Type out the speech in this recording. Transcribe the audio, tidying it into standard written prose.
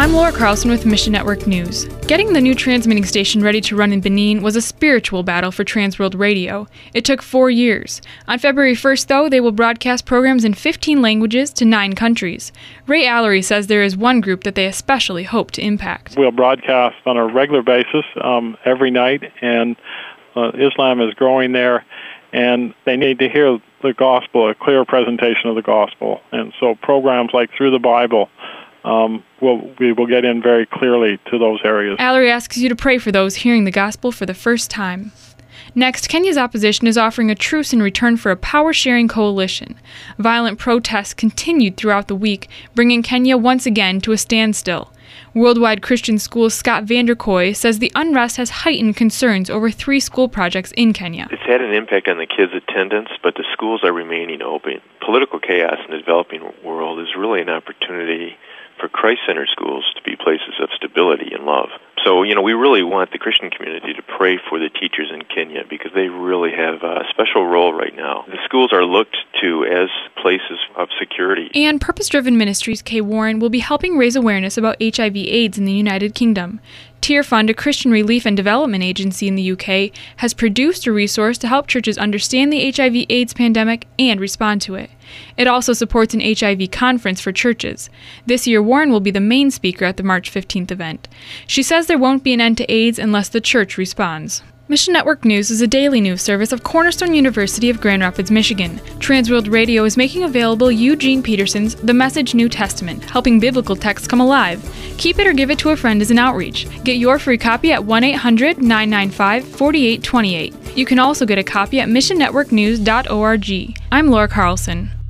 I'm Laura Carlson with Mission Network News. Getting the new transmitting station ready to run in Benin was a spiritual battle for Transworld Radio. It took 4 years. On February 1st, though, they will broadcast programs in 15 languages to 9 countries. Ray Allery says there is one group that they especially hope to impact. We'll broadcast on a regular basis every night, and Islam is growing there, and they need to hear the gospel, a clear presentation of the gospel. And so programs like Through the Bible, we will get in very clearly to those areas. Allery asks you to pray for those hearing the gospel for the first time. Next, Kenya's opposition is offering a truce in return for a power-sharing coalition. Violent protests continued throughout the week, bringing Kenya once again to a standstill. Worldwide Christian School's Scott Vanderkoy says the unrest has heightened concerns over 3 school projects in Kenya. It's had an impact on the kids' attendance, but the schools are remaining open. Political chaos in the developing world is really an opportunity for Christ-centered schools to be places of stability and love. So, we really want the Christian community to pray for the teachers in Kenya because they really have a special role right now. The schools are looked to as places of security. And Purpose Driven Ministries Kay Warren will be helping raise awareness about HIV/AIDS in the United Kingdom. Tear Fund, a Christian relief and development agency in the UK, has produced a resource to help churches understand the HIV/AIDS pandemic and respond to it. It also supports an HIV conference for churches. This year, Warren will be the main speaker at the March 15th event. She says there won't be an end to AIDS unless the church responds. Mission Network News is a daily news service of Cornerstone University of Grand Rapids, Michigan. Transworld Radio is making available Eugene Peterson's The Message New Testament, helping biblical texts come alive. Keep it or give it to a friend as an outreach. Get your free copy at 1-800-995-4828. You can also get a copy at missionnetworknews.org. I'm Laura Carlson.